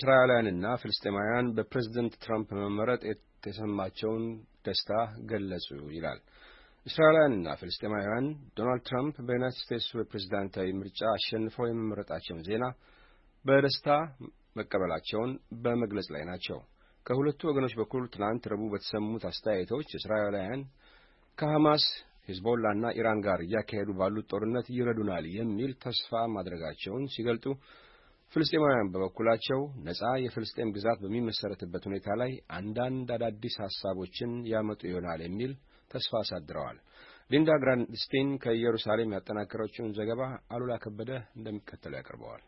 እስራኤላውያንና ፍልስጤማውያን በፕሬዝዳንት ትራምፕ መመረጥ የተሰማቸውን ደስታ ገለጹ ይላል። እስራኤላውያንና ፍልስጤማውያን ዶናልድ ትራምፕ በዩናይትድ ስቴትስ ፕሬዝዳንታዊ ምርጫ አሸንፈው የመመረጣቸውን ዜና በደስታ መቀበላቸውን በመግለጽ ላይ ናቸው። ከሁለቱ ወገኖች በኩል ትናንት ረቡዕ በተሰሙት አስተያየቶች እስራኤላውያን ከሐማስ ሂዝቦላና ኢራን ጋር እያካሄዱ ባሉት ጦርነት ይረዱናል የሚል ተስፋ ማድረጋቸውን ሲገልጡ፣ ፍልስጤማውያን በበኩላቸው ነጻ የፍልስጤም ግዛት በሚመሰረትበት ሁኔታ ላይ አንዳንድ አዳዲስ ሐሳቦችን ያመጡ ይሆናል የሚል ተስፋ አሳድረዋል። ሊንዳ ግራንድስቲን ከኢየሩሳሌም ያጠናከረችውን ዘገባ አሉላ ከበደ እንደሚከተለው ያቀርበዋል።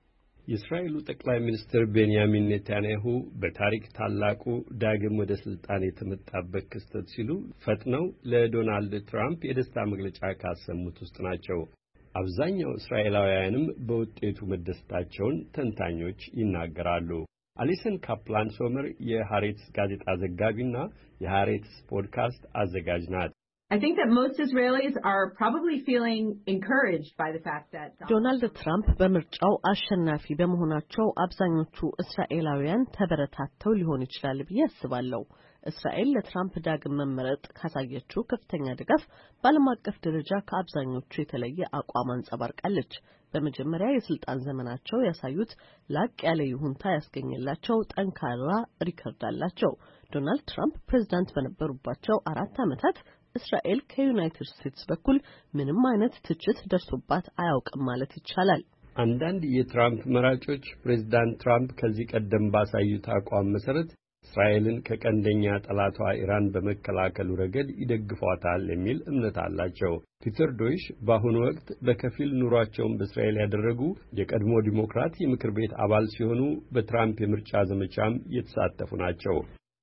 የእስራኤሉ ጠቅላይ ሚኒስትር ቤንያሚን ኔታንያሁ በታሪክ ታላቁ ዳግም ወደ ስልጣን የተመጣበት ክስተት ሲሉ ፈጥነው ለዶናልድ ትራምፕ የደስታ መግለጫ ካሰሙት ውስጥ ናቸው። አብዛኛው እስራኤላውያንም በውጤቱ መደሰታቸውን ተንታኞች ይናገራሉ። አሊሰን ካፕላን ሶመር የሃሬትስ ጋዜጣ ዘጋቢና የሃሬትስ ፖድካስት አዘጋጅ ናት። I think that most Israelis are probably feeling encouraged by the fact that ዶናልድ ትራምፕ በምርጫው አሸናፊ በመሆናቸው አብዛኞቹ እስራኤላውያን ተበረታተው ሊሆን ይችላል ብዬ አስባለሁ። እስራኤል ለትራምፕ ዳግም መመረጥ ካሳየችው ከፍተኛ ድጋፍ በዓለም አቀፍ ደረጃ ከአብዛኞቹ የተለየ አቋም አንጸባርቃለች። በመጀመሪያ የስልጣን ዘመናቸው ያሳዩት ላቅ ያለ ይሁንታ ያስገኘላቸው ጠንካራ ሪከርድ አላቸው። ዶናልድ ትራምፕ ፕሬዝዳንት በነበሩባቸው 4 ዓመታት እስራኤል ከዩናይትድ ስቴትስ በኩል ምንም አይነት ትችት ደርሶባት አያውቅም ማለት ይቻላል። አንዳንድ የትራምፕ መራጮች ፕሬዝዳንት ትራምፕ ከዚህ ቀደም ባሳዩት አቋም መሰረት እስራኤልን ከቀንደኛ ጠላቷ ኢራን በመከላከሉ ረገድ ይደግፏታል የሚል እምነት አላቸው። ፒተር ዶይሽ በአሁኑ ወቅት በከፊል ኑሯቸውን በእስራኤል ያደረጉ የቀድሞ ዲሞክራት የምክር ቤት አባል ሲሆኑ በትራምፕ የምርጫ ዘመቻም የተሳተፉ ናቸው።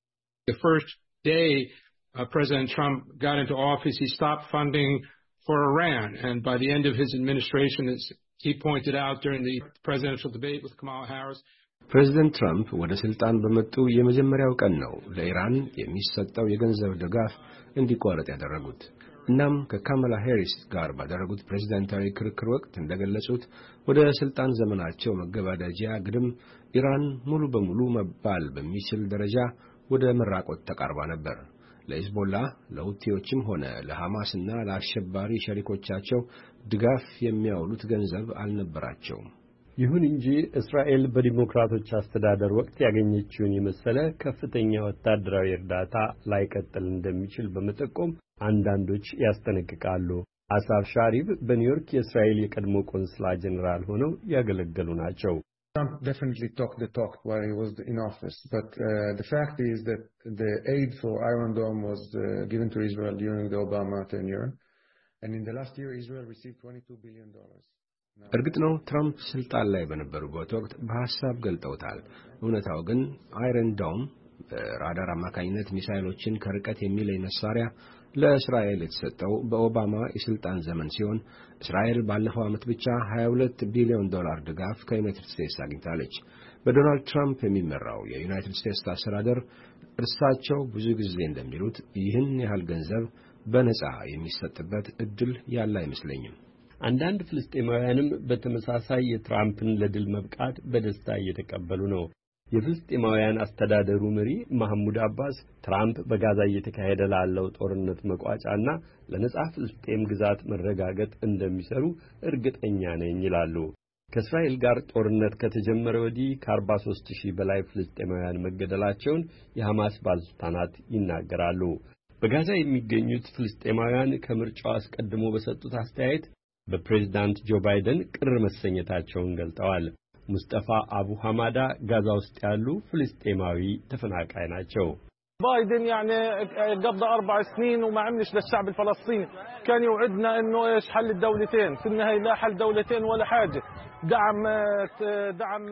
President Trump got into office, he stopped funding for Iran. And by the end of his administration, as he pointed out during the presidential debate with Kamala Harris, ፕሬዝዳንት ትራምፕ ወደ ስልጣን በመጡ የመጀመሪያው ቀን ነው ለኢራን የሚሰጠው የገንዘብ ድጋፍ እንዲቋረጥ ያደረጉት። እናም ከካማላ ሃሪስ ጋር ባደረጉት ፕሬዝዳንታዊ ክርክር ወቅት እንደገለጹት ወደ ስልጣን ዘመናቸው መገባደጃ ግድም ኢራን ሙሉ በሙሉ መባል በሚችል ደረጃ ወደ መራቆት ተቃርባ ነበር። ለሂዝቦላ ለሁቲዎችም ሆነ ለሐማስና ለአሸባሪ ሸሪኮቻቸው ድጋፍ የሚያውሉት ገንዘብ አልነበራቸውም። ይሁን እንጂ እስራኤል በዲሞክራቶች አስተዳደር ወቅት ያገኘችውን የመሰለ ከፍተኛ ወታደራዊ እርዳታ ላይቀጥል እንደሚችል በመጠቆም አንዳንዶች ያስጠነቅቃሉ። አሳፍ ሻሪብ በኒውዮርክ የእስራኤል የቀድሞ ቆንስላ ጀነራል ሆነው ያገለገሉ ናቸው። Trump definitely talked the talk while he was in office, but the fact is that the aid for Iron Dome was given to Israel during the Obama tenure, and in the last year Israel received $22 billion. እርግጥ ነው ትራምፕ ስልጣን ላይ በነበሩበት ወቅት በሐሳብ ገልጠውታል። እውነታው ግን አይረን ዶም በራዳር አማካኝነት ሚሳኤሎችን ከርቀት የሚለይ መሳሪያ ለእስራኤል የተሰጠው በኦባማ የስልጣን ዘመን ሲሆን እስራኤል ባለፈው ዓመት ብቻ $22 ቢሊዮን ድጋፍ ከዩናይትድ ስቴትስ አግኝታለች። በዶናልድ ትራምፕ የሚመራው የዩናይትድ ስቴትስ አስተዳደር እርሳቸው ብዙ ጊዜ እንደሚሉት ይህን ያህል ገንዘብ በነጻ የሚሰጥበት እድል ያለ አይመስለኝም። አንዳንድ ፍልስጤማውያንም በተመሳሳይ የትራምፕን ለድል መብቃት በደስታ እየተቀበሉ ነው። የፍልስጤማውያን አስተዳደሩ መሪ መሐሙድ አባስ ትራምፕ በጋዛ እየተካሄደ ላለው ጦርነት መቋጫና ለነጻ ፍልስጤም ግዛት መረጋገጥ እንደሚሰሩ እርግጠኛ ነኝ ይላሉ። ከእስራኤል ጋር ጦርነት ከተጀመረ ወዲህ ከ43,000 በላይ ፍልስጤማውያን መገደላቸውን የሐማስ ባለስልጣናት ይናገራሉ። በጋዛ የሚገኙት ፍልስጤማውያን ከምርጫው አስቀድሞ በሰጡት አስተያየት በፕሬዝዳንት ጆ ባይደን ቅር መሰኘታቸውን ገልጠዋል። ሙስጠፋ አቡ ሐማዳ ጋዛ ውስጥ ያሉ ፍልስጤማዊ ተፈናቃይ ናቸው። بايدن يعني قضى 4 سنين وما عملش للشعب الفلسطيني كان يوعدنا انه ايش حل الدولتين في النهايه لا حل دولتين ولا حاجه دعم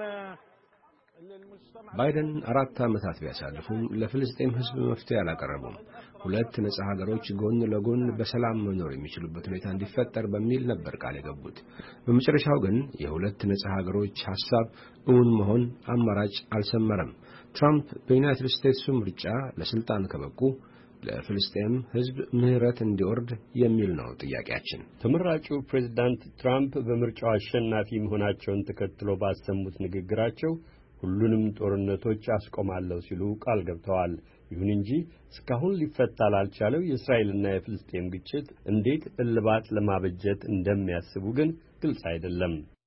ባይደን 4 ዓመታት ቢያሳልፉም ለፍልስጤም ሕዝብ መፍትሄ አላቀረቡም። ሁለት ነጻ ሀገሮች ጎን ለጎን በሰላም መኖር የሚችሉበት ሁኔታ እንዲፈጠር በሚል ነበር ቃል የገቡት። በመጨረሻው ግን የሁለት ነጻ ሀገሮች ሐሳብ እውን መሆን አማራጭ አልሰመረም። ትራምፕ በዩናይትድ ስቴትስ ምርጫ ለስልጣን ከበቁ ለፍልስጤም ሕዝብ ምህረት እንዲወርድ የሚል ነው ጥያቄያችን። ተመራጩ ፕሬዝዳንት ትራምፕ በምርጫው አሸናፊ መሆናቸውን ተከትሎ ባሰሙት ንግግራቸው ሁሉንም ጦርነቶች አስቆማለሁ ሲሉ ቃል ገብተዋል። ይሁን እንጂ እስካሁን ሊፈታ ላልቻለው የእስራኤልና የፍልስጤም ግጭት እንዴት እልባት ለማበጀት እንደሚያስቡ ግን ግልጽ አይደለም።